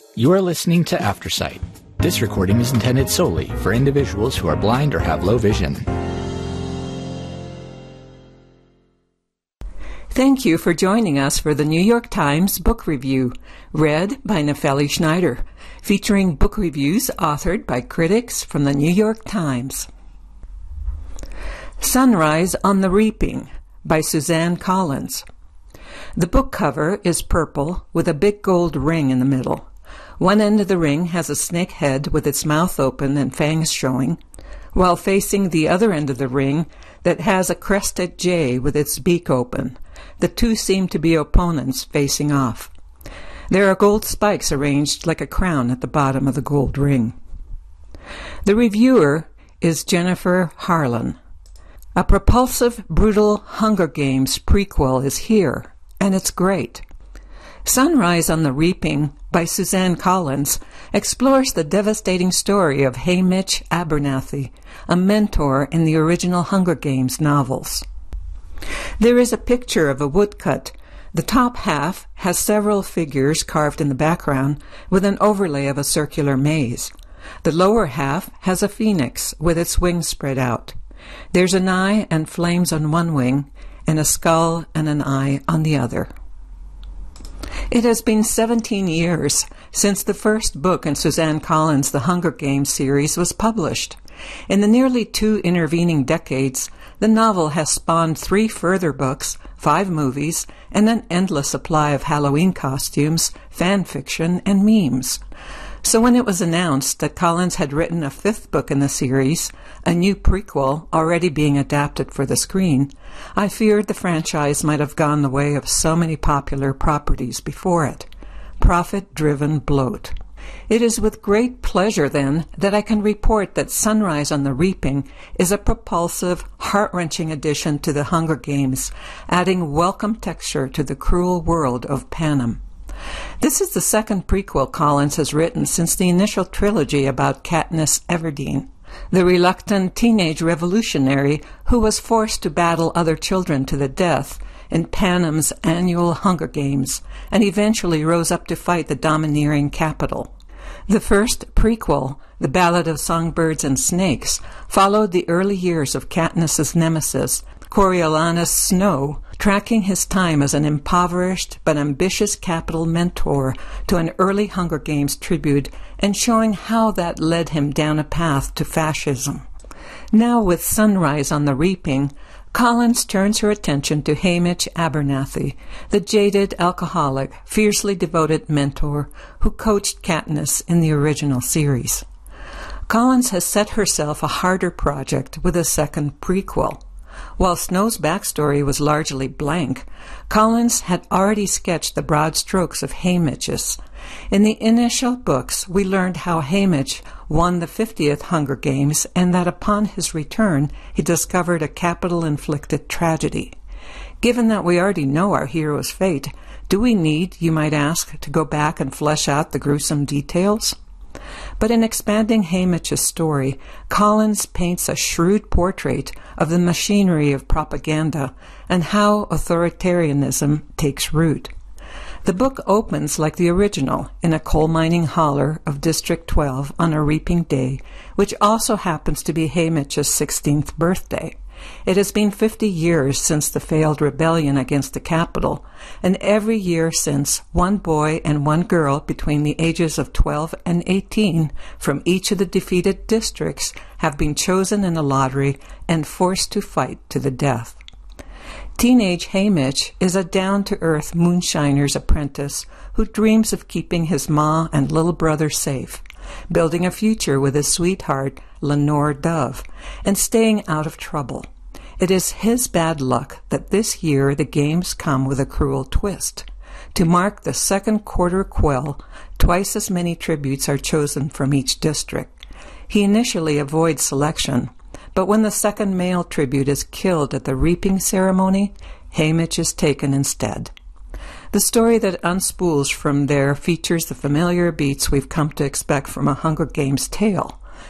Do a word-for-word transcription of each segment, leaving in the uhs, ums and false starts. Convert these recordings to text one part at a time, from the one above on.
You are listening to Aftersight. This recording is intended solely for individuals who are blind or have low vision. Thank you for joining us for the New York Times Book Review, read by Nefeli Schneider, featuring book reviews authored by critics from the New York Times. Sunrise on the Reaping by Suzanne Collins. The book cover is purple with a big gold ring in the middle. One end of the ring has a snake head with its mouth open and fangs showing, while facing the other end of the ring that has a crested jay with its beak open. The two seem to be opponents facing off. There are gold spikes arranged like a crown at the bottom of the gold ring. The reviewer is Jennifer Harlan. A propulsive, brutal Hunger Games prequel is here, and it's great. Sunrise on the Reaping by Suzanne Collins explores the devastating story of Haymitch Abernathy, a mentor in the original Hunger Games novels. There is a picture of a woodcut. The top half has several figures carved in the background with an overlay of a circular maze. The lower half has a phoenix with its wings spread out. There's an eye and flames on one wing, and a skull and an eye on the other. It has been seventeen years since the first book in Suzanne Collins' The Hunger Games series was published. In the nearly two intervening decades, the novel has spawned three further books, five movies, and an endless supply of Halloween costumes, fan fiction, and memes. So when it was announced that Collins had written a fifth book in the series, a new prequel already being adapted for the screen, I feared the franchise might have gone the way of so many popular properties before it. Profit-driven bloat. It is with great pleasure, then, that I can report that Sunrise on the Reaping is a propulsive, heart-wrenching addition to the Hunger Games, adding welcome texture to the cruel world of Panem. This is the second prequel Collins has written since the initial trilogy about Katniss Everdeen, the reluctant teenage revolutionary who was forced to battle other children to the death in Panem's annual Hunger Games and eventually rose up to fight the domineering capital. The first prequel, The Ballad of Songbirds and Snakes, followed the early years of Katniss's nemesis, Coriolanus Snow, tracking his time as an impoverished but ambitious capital mentor to an early Hunger Games tribute and showing how that led him down a path to fascism. Now with Sunrise on the Reaping, Collins turns her attention to Haymitch Abernathy, the jaded alcoholic, fiercely devoted mentor who coached Katniss in the original series. Collins has set herself a harder project with a second prequel. While Snow's backstory was largely blank, Collins had already sketched the broad strokes of Haymitch's. In the initial books, we learned how Haymitch won the fiftieth Hunger Games and that upon his return, he discovered a capital-inflicted tragedy. Given that we already know our hero's fate, do we need, you might ask, to go back and flesh out the gruesome details? But in expanding Haymitch's story, Collins paints a shrewd portrait of the machinery of propaganda and how authoritarianism takes root. The book opens like the original, in a coal mining holler of District twelve on a reaping day, which also happens to be Haymitch's sixteenth birthday. It has been fifty years since the failed rebellion against the capital, and every year since, one boy and one girl between the ages of twelve and eighteen from each of the defeated districts have been chosen in a lottery and forced to fight to the death. Teenage Haymitch is a down-to-earth moonshiner's apprentice who dreams of keeping his ma and little brother safe, building a future with his sweetheart, Lenore Dove, and staying out of trouble. It is his bad luck that this year the games come with a cruel twist. To mark the second quarter quell, twice as many tributes are chosen from each district. He initially avoids selection, but when the second male tribute is killed at the reaping ceremony, Haymitch is taken instead. The story that unspools from there features the familiar beats we've come to expect from a Hunger Games tale.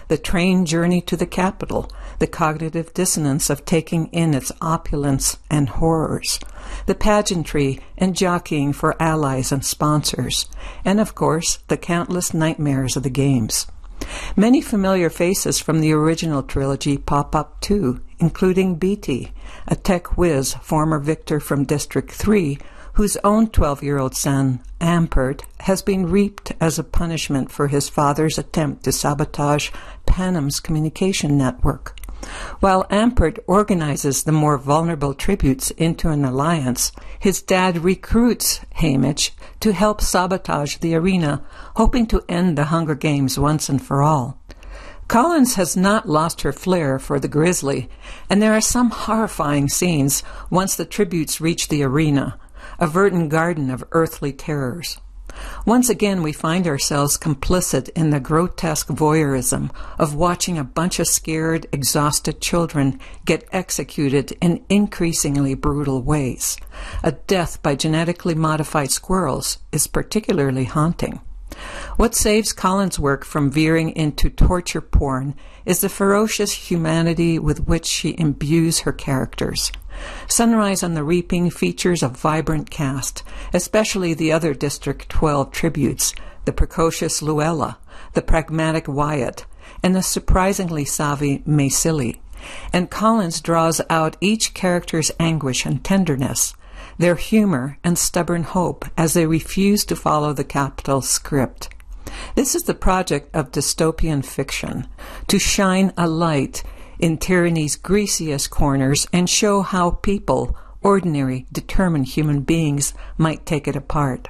the train journey to the capital, the cognitive dissonance of taking in its opulence and horrors, the pageantry and jockeying for allies and sponsors, and of course, the countless nightmares of the games. Many familiar faces from the original trilogy pop up too, including Beatty, a tech whiz former victor from District three, whose own twelve-year-old son, Ampert, has been reaped as a punishment for his father's attempt to sabotage Panem's communication network. While Ampert organizes the more vulnerable tributes into an alliance, his dad recruits Haymitch to help sabotage the arena, hoping to end the Hunger Games once and for all. Collins has not lost her flair for the grisly, and there are some horrifying scenes once the tributes reach the arena, a verdant garden of earthly terrors. Once again, we find ourselves complicit in the grotesque voyeurism of watching a bunch of scared, exhausted children get executed in increasingly brutal ways. A death by genetically modified squirrels is particularly haunting. What saves Collins' work from veering into torture porn is the ferocious humanity with which she imbues her characters. Sunrise on the Reaping features a vibrant cast, especially the other District twelve tributes, the precocious Luella, the pragmatic Wyatt, and the surprisingly savvy Maysili. And Collins draws out each character's anguish and tenderness, their humor and stubborn hope as they refuse to follow the capital script. This is the project of dystopian fiction, to shine a light in tyranny's greasiest corners and show how people, ordinary, determined human beings, might take it apart.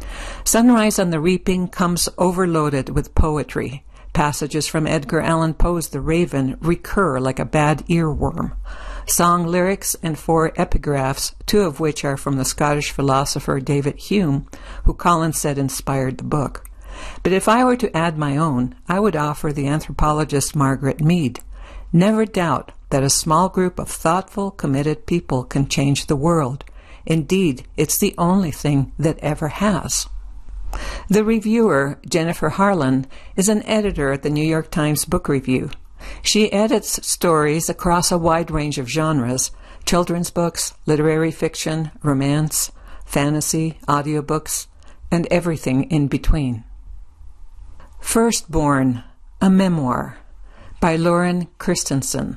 Sunrise on the Reaping comes overloaded with poetry. Passages from Edgar Allan Poe's The Raven recur like a bad earworm. Song lyrics and four epigraphs, two of which are from the Scottish philosopher David Hume, who Collins said inspired the book. But if I were to add my own, I would offer the anthropologist Margaret Mead. Never doubt that a small group of thoughtful, committed people can change the world. Indeed, it's the only thing that ever has. The reviewer, Jennifer Harlan, is an editor at the New York Times Book Review. She edits stories across a wide range of genres: children's books, literary fiction, romance, fantasy, audiobooks, and everything in between. Firstborn, a Memoir, by Lauren Christensen.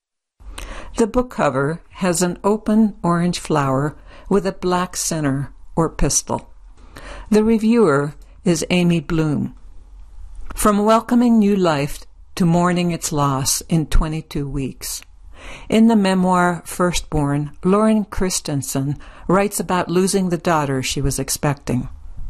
The book cover has an open orange flower with a black center or pistil. The reviewer is Amy Bloom. From welcoming new life to mourning its loss in twenty-two weeks. In the memoir Firstborn, Lauren Christensen writes about losing the daughter she was expecting.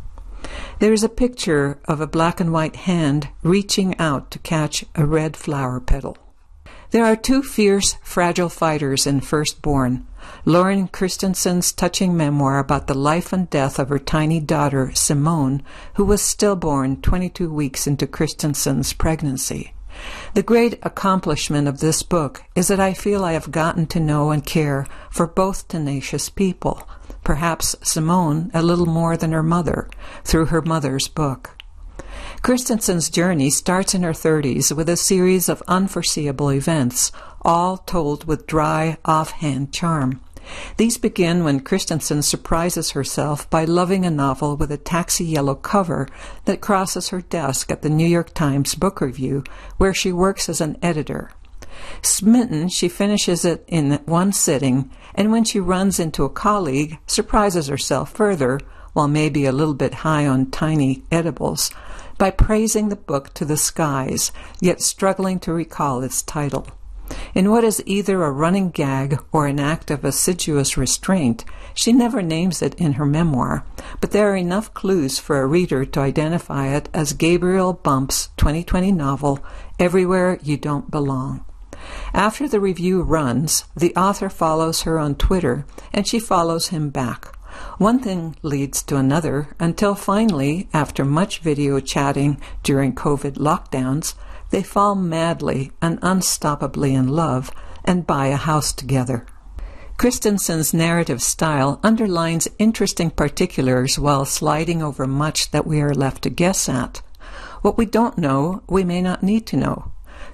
There is a picture of a black and white hand reaching out to catch a red flower petal. There are two fierce, fragile fighters in Firstborn, Lauren Christensen's touching memoir about the life and death of her tiny daughter, Simone, who was stillborn twenty-two weeks into Christensen's pregnancy. The great accomplishment of this book is that I feel I have gotten to know and care for both tenacious people, perhaps Simone a little more than her mother, through her mother's book. Christensen's journey starts in her thirties with a series of unforeseeable events, all told with dry, offhand charm. These begin when Christensen surprises herself by loving a novel with a taxi yellow cover that crosses her desk at the New York Times Book Review, where she works as an editor. Smitten, she finishes it in one sitting, and when she runs into a colleague, surprises herself further, while maybe a little bit high on tiny edibles, by praising the book to the skies, yet struggling to recall its title. In what is either a running gag or an act of assiduous restraint, she never names it in her memoir, but there are enough clues for a reader to identify it as Gabriel Bump's twenty twenty novel, Everywhere You Don't Belong. After the review runs, the author follows her on Twitter, and she follows him back. One thing leads to another, until finally, after much video chatting during COVID lockdowns, they fall madly and unstoppably in love and buy a house together. Christensen's narrative style underlines interesting particulars while sliding over much that we are left to guess at. What we don't know, we may not need to know.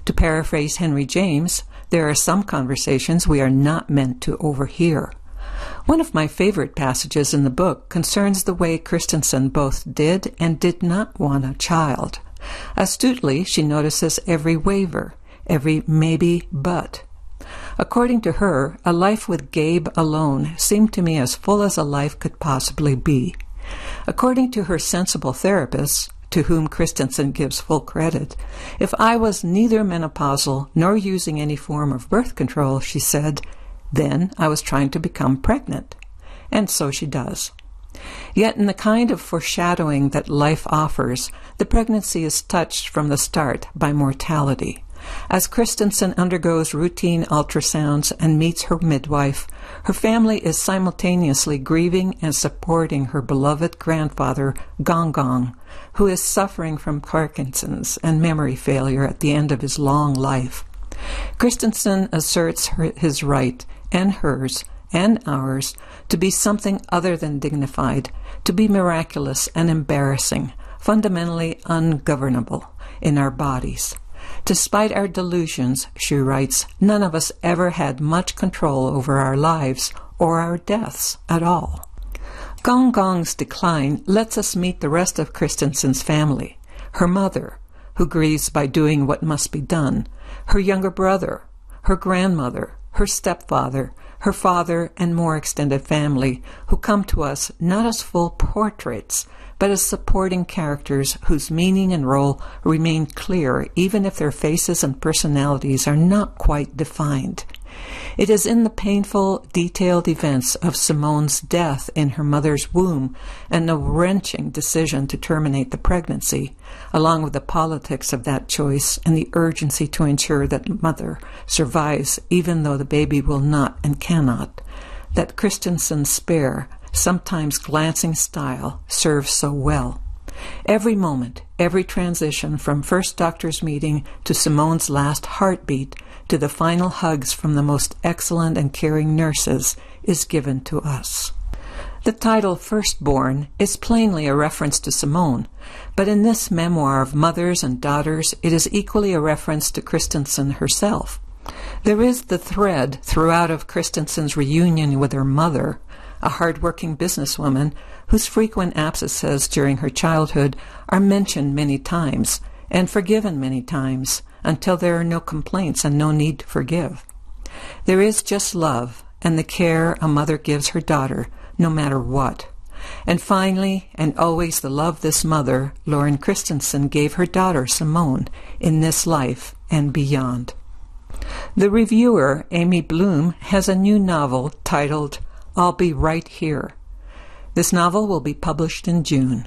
To paraphrase Henry James, there are some conversations we are not meant to overhear. One of my favorite passages in the book concerns the way Christensen both did and did not want a child. Astutely, she notices every waver, every maybe but. According to her, a life with Gabe alone seemed to me as full as a life could possibly be. According to her sensible therapists, to whom Christensen gives full credit, if I was neither menopausal nor using any form of birth control, she said, then I was trying to become pregnant. And so she does. Yet in the kind of foreshadowing that life offers, the pregnancy is touched from the start by mortality. As Christensen undergoes routine ultrasounds and meets her midwife, her family is simultaneously grieving and supporting her beloved grandfather, Gong Gong, who is suffering from Parkinson's and memory failure at the end of his long life. Christensen asserts her, his right, and hers, and ours, to be something other than dignified, to be miraculous and embarrassing, fundamentally ungovernable in our bodies. Despite our delusions, she writes, none of us ever had much control over our lives or our deaths at all. Gong Gong's decline lets us meet the rest of Christensen's family, her mother, who grieves by doing what must be done, her younger brother, her grandmother, her stepfather, her father, and more extended family, who come to us not as full portraits, but as supporting characters whose meaning and role remain clear even if their faces and personalities are not quite defined. It is in the painful, detailed events of Simone's death in her mother's womb and the wrenching decision to terminate the pregnancy, along with the politics of that choice and the urgency to ensure that mother survives even though the baby will not and cannot, that Christensen's spare, sometimes glancing style serves so well. Every moment, every transition from first doctor's meeting to Simone's last heartbeat to the final hugs from the most excellent and caring nurses is given to us. The title Firstborn is plainly a reference to Simone, but in this memoir of mothers and daughters, it is equally a reference to Christensen herself. There is the thread throughout of Christensen's reunion with her mother, a hard-working businesswoman whose frequent absences during her childhood are mentioned many times and forgiven many times until there are no complaints and no need to forgive. There is just love and the care a mother gives her daughter, no matter what. And finally, and always the love this mother, Lauren Christensen, gave her daughter Simone in this life and beyond. The reviewer, Amy Bloom, has a new novel titled I'll Be Right Here. This novel will be published in June.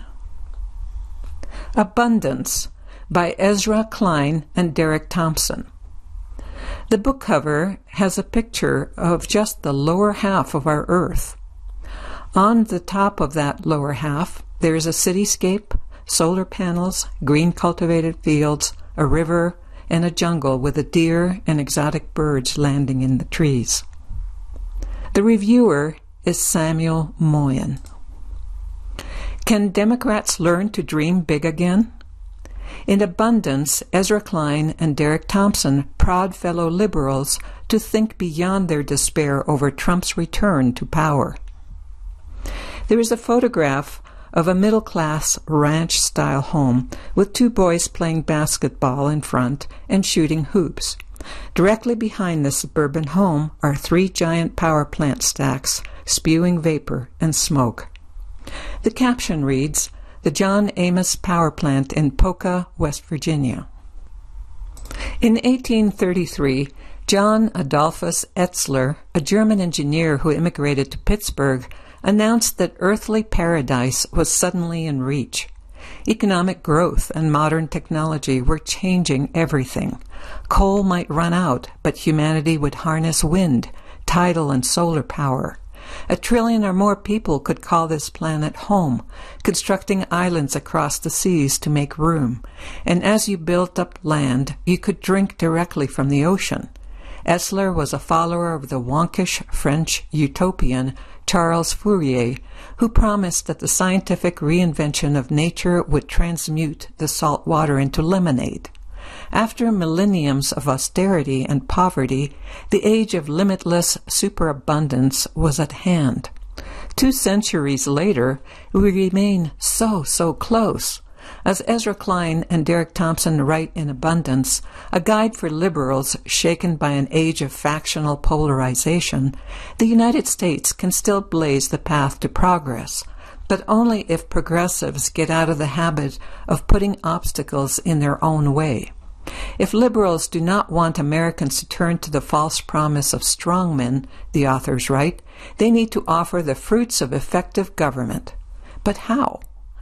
Abundance by Ezra Klein and Derek Thompson. The book cover has a picture of just the lower half of our earth. On the top of that lower half, there is a cityscape, solar panels, green cultivated fields, a river, and a jungle with a deer and exotic birds landing in the trees. The reviewer is Samuel Moyen. Can Democrats learn to dream big again? In Abundance, Ezra Klein and Derek Thompson prod fellow liberals to think beyond their despair over Trump's return to power. There is a photograph of a middle-class ranch-style home with two boys playing basketball in front and shooting hoops. Directly behind the suburban home are three giant power plant stacks spewing vapor and smoke. The caption reads, "The John Amos Power Plant in Poca, West Virginia." In eighteen thirty-three, John Adolphus Etzler, a German engineer who immigrated to Pittsburgh, announced that earthly paradise was suddenly in reach. Economic growth and modern technology were changing everything. Coal might run out, but humanity would harness wind, tidal and solar power. A trillion or more people could call this planet home, constructing islands across the seas to make room. And as you built up land, you could drink directly from the ocean. Etzler was a follower of the wonkish French utopian Charles Fourier, who promised that the scientific reinvention of nature would transmute the salt water into lemonade. After millenniums of austerity and poverty, the age of limitless superabundance was at hand. Two centuries later, we remain so, so close. As Ezra Klein and Derek Thompson write in Abundance, a guide for liberals shaken by an age of factional polarization, the United States can still blaze the path to progress, but only if progressives get out of the habit of putting obstacles in their own way. If liberals do not want Americans to turn to the false promise of strongmen, the authors write, they need to offer the fruits of effective government. But how?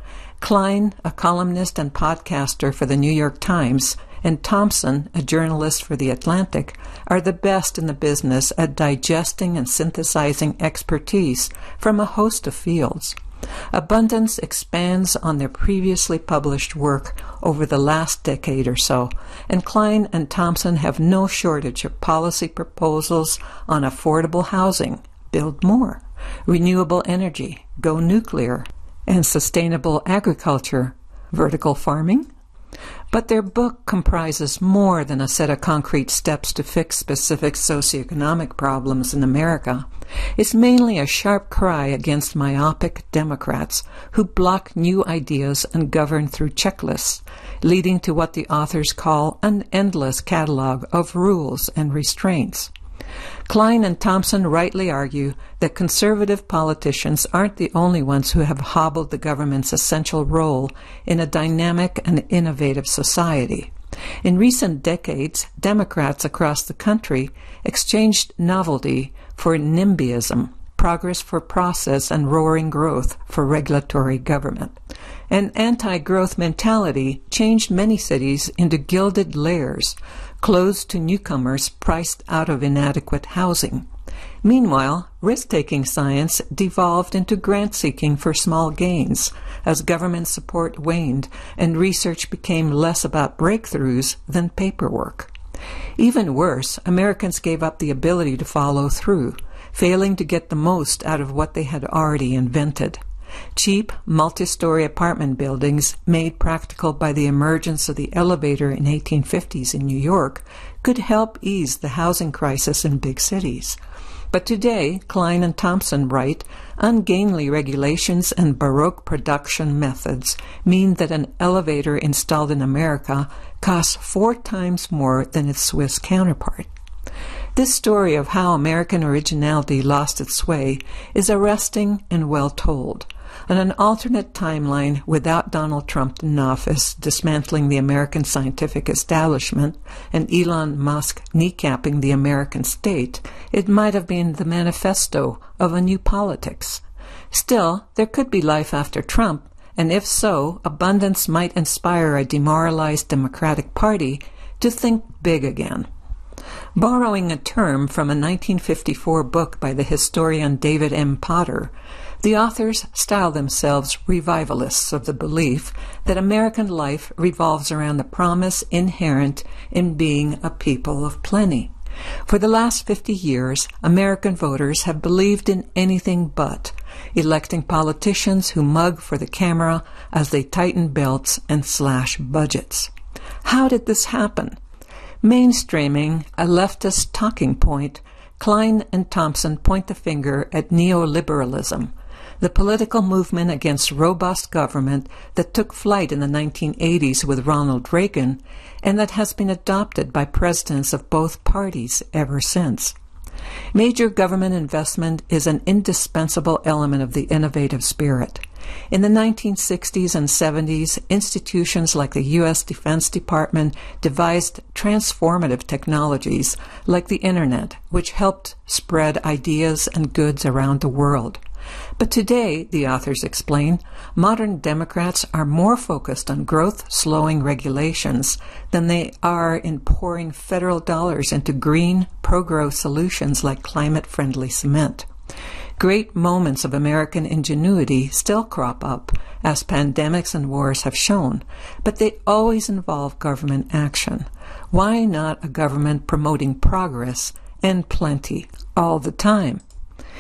Klein, a columnist and podcaster for the New York Times, and Thompson, a journalist for The Atlantic, are the best in the business at digesting and synthesizing expertise from a host of fields. Abundance expands on their previously published work over the last decade or so, and Klein and Thompson have no shortage of policy proposals on affordable housing, build more, renewable energy, go nuclear, and sustainable agriculture, vertical farming. But their book comprises more than a set of concrete steps to fix specific socioeconomic problems in America. It's mainly a sharp cry against myopic Democrats who block new ideas and govern through checklists, leading to what the authors call an endless catalog of rules and restraints. Klein and Thompson rightly argue that conservative politicians aren't the only ones who have hobbled the government's essential role in a dynamic and innovative society. In recent decades, Democrats across the country exchanged novelty for NIMBYism, progress for process, and roaring growth for regulatory government. An anti-growth mentality changed many cities into gilded lairs, closed to newcomers priced out of inadequate housing. Meanwhile, risk-taking science devolved into grant-seeking for small gains as government support waned and research became less about breakthroughs than paperwork. Even worse, Americans gave up the ability to follow through, failing to get the most out of what they had already invented. Cheap, multi-story apartment buildings, made practical by the emergence of the elevator in eighteen fifties in New York, could help ease the housing crisis in big cities. But today, Klein and Thompson write, ungainly regulations and Baroque production methods mean that an elevator installed in America costs four times more than its Swiss counterpart. This story of how American originality lost its way is arresting and well told. On an alternate timeline without Donald Trump in office dismantling the American scientific establishment and Elon Musk kneecapping the American state, it might have been the manifesto of a new politics. Still, there could be life after Trump, and if so, abundance might inspire a demoralized Democratic Party to think big again. Borrowing a term from a nineteen fifty-four book by the historian David M. Potter, the authors style themselves revivalists of the belief that American life revolves around the promise inherent in being a people of plenty. For the last fifty years, American voters have believed in anything but, electing politicians who mug for the camera as they tighten belts and slash budgets. How did this happen? Mainstreaming a leftist talking point, Klein and Thompson point the finger at neoliberalism, the political movement against robust government that took flight in the nineteen eighties with Ronald Reagan and that has been adopted by presidents of both parties ever since. Major government investment is an indispensable element of the innovative spirit. In the nineteen sixties and seventies, institutions like the U S Defense Department devised transformative technologies like the Internet, which helped spread ideas and goods around the world. But today, the authors explain, modern Democrats are more focused on growth-slowing regulations than they are in pouring federal dollars into green, pro-growth solutions like climate-friendly cement. Great moments of American ingenuity still crop up, as pandemics and wars have shown, but they always involve government action. Why not a government promoting progress and plenty all the time?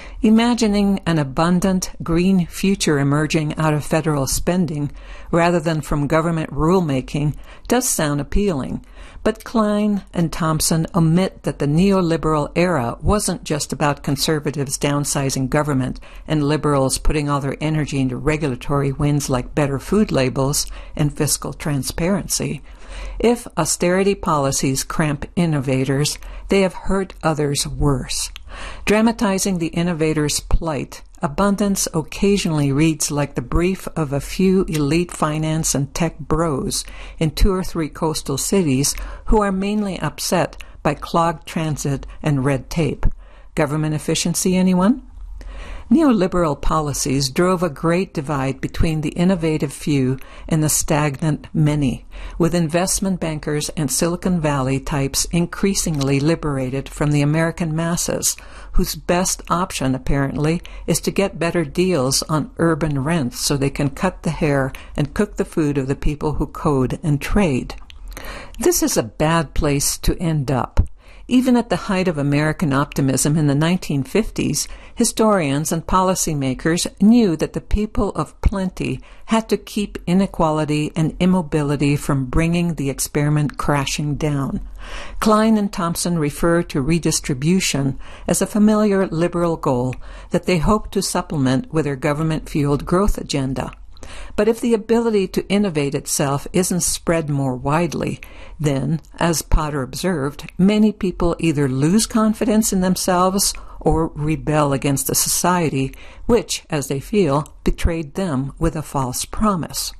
Imagining an abundant green future emerging out of federal spending rather than from government rulemaking does sound appealing, but Klein and Thompson omit that the neoliberal era wasn't just about conservatives downsizing government and liberals putting all their energy into regulatory wins like better food labels and fiscal transparency. If austerity policies cramp innovators, they have hurt others worse. Dramatizing the innovator's plight, abundance occasionally reads like the brief of a few elite finance and tech bros in two or three coastal cities who are mainly upset by clogged transit and red tape. Government efficiency, anyone? Neoliberal policies drove a great divide between the innovative few and the stagnant many, with investment bankers and Silicon Valley types increasingly liberated from the American masses, whose best option, apparently, is to get better deals on urban rents so they can cut the hair and cook the food of the people who code and trade. This is a bad place to end up. Even at the height of American optimism in the nineteen fifties, historians and policymakers knew that the people of plenty had to keep inequality and immobility from bringing the experiment crashing down. Klein and Thompson refer to redistribution as a familiar liberal goal that they hope to supplement with their government-fueled growth agenda. But if the ability to innovate itself isn't spread more widely, then, as Potter observed, many people either lose confidence in themselves or rebel against a society which, as they feel, betrayed them with a false promise.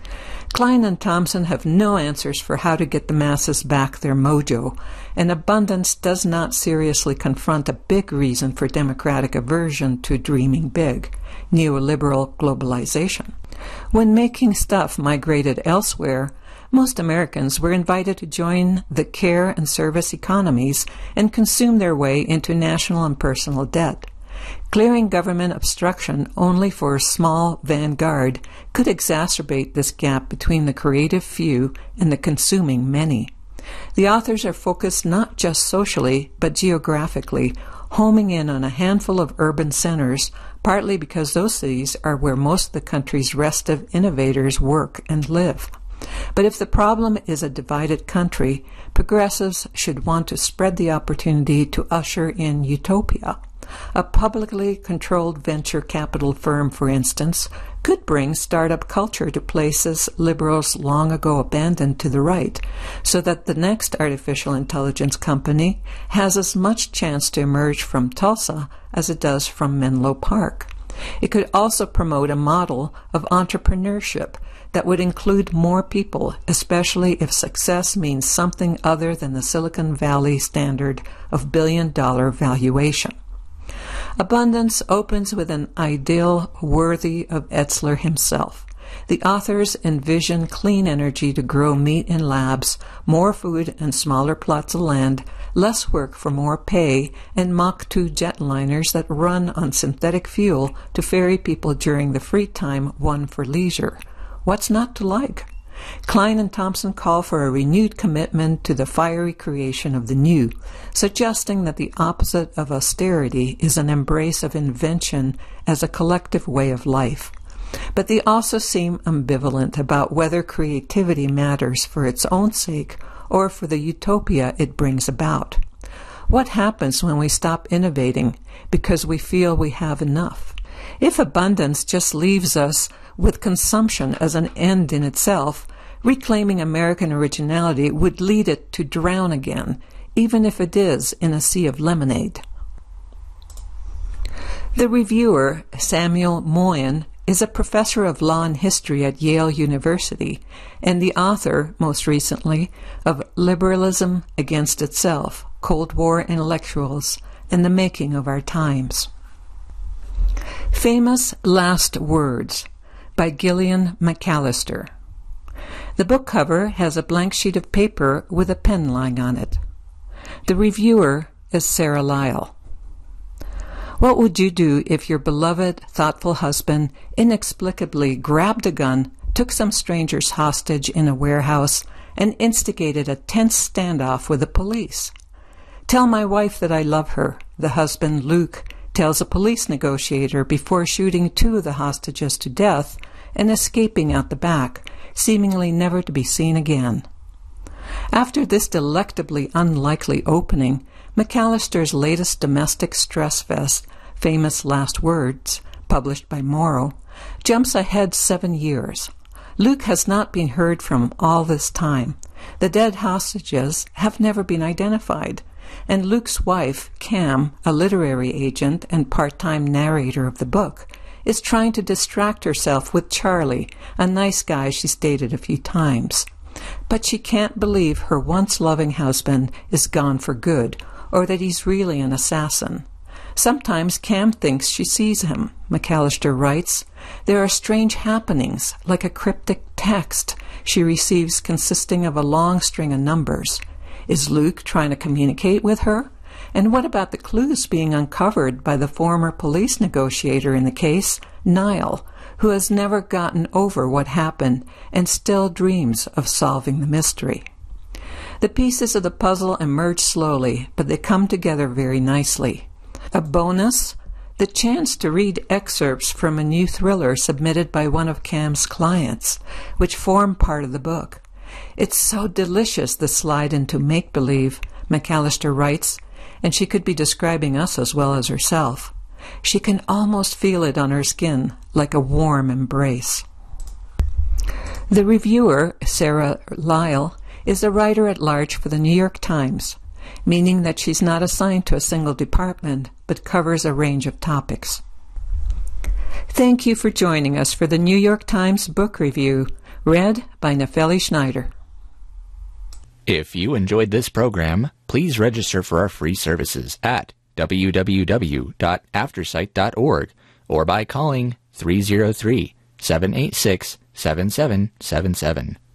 Klein and Thompson have no answers for how to get the masses back their mojo, and abundance does not seriously confront a big reason for democratic aversion to dreaming big, neoliberal globalization. When making stuff migrated elsewhere, most Americans were invited to join the care and service economies and consume their way into national and personal debt. Clearing government obstruction only for a small vanguard could exacerbate this gap between the creative few and the consuming many. The authors are focused not just socially, but geographically, homing in on a handful of urban centers, partly because those cities are where most of the country's restive innovators work and live. But if the problem is a divided country, progressives should want to spread the opportunity to usher in utopia. A publicly controlled venture capital firm, for instance, could bring startup culture to places liberals long ago abandoned to the right, so that the next artificial intelligence company has as much chance to emerge from Tulsa as it does from Menlo Park. It could also promote a model of entrepreneurship that would include more people, especially if success means something other than the Silicon Valley standard of billion-dollar valuation. Abundance opens with an ideal worthy of Etzler himself. The authors envision clean energy to grow meat in labs, more food and smaller plots of land, less work for more pay, and Mach two jetliners that run on synthetic fuel to ferry people during the free time won for leisure. What's not to like? Klein and Thompson call for a renewed commitment to the fiery creation of the new, suggesting that the opposite of austerity is an embrace of invention as a collective way of life. But they also seem ambivalent about whether creativity matters for its own sake or for the utopia it brings about. What happens when we stop innovating because we feel we have enough? If abundance just leaves us with consumption as an end in itself, reclaiming American originality would lead it to drown again, even if it is in a sea of lemonade. The reviewer, Samuel Moyen, is a professor of law and history at Yale University, and the author, most recently, of Liberalism Against Itself, Cold War Intellectuals, and the Making of Our Times. Famous Last Words by Gillian McAllister. The book cover has a blank sheet of paper with a pen lying on it. The reviewer is Sarah Lyle. What would you do if your beloved, thoughtful husband inexplicably grabbed a gun, took some strangers hostage in a warehouse, and instigated a tense standoff with the police? Tell my wife that I love her, the husband Luke tells a police negotiator before shooting two of the hostages to death and escaping out the back, seemingly never to be seen again. After this delectably unlikely opening, McAllister's latest domestic stress fest, Famous Last Words, published by Morrow, jumps ahead seven years. Luke has not been heard from all this time. The dead hostages have never been identified, and Luke's wife, Cam, a literary agent and part-time narrator of the book, is trying to distract herself with Charlie, a nice guy she's dated a few times. But she can't believe her once-loving husband is gone for good, or that he's really an assassin. Sometimes Cam thinks she sees him, McAllister writes. There are strange happenings, like a cryptic text she receives consisting of a long string of numbers. Is Luke trying to communicate with her? And what about the clues being uncovered by the former police negotiator in the case, Niall, who has never gotten over what happened and still dreams of solving the mystery? The pieces of the puzzle emerge slowly, but they come together very nicely. A bonus, the chance to read excerpts from a new thriller submitted by one of Cam's clients, which form part of the book. It's so delicious, the slide into make-believe, McAllister writes, and she could be describing us as well as herself. She can almost feel it on her skin, like a warm embrace. The reviewer, Sarah Lyle, is a writer at large for the New York Times, meaning that she's not assigned to a single department, but covers a range of topics. Thank you for joining us for the New York Times Book Review, read by Nefeli Schneider. If you enjoyed this program, please register for our free services at w w w dot aftersight dot org or by calling three oh three, seven eight six, seven seven seven seven.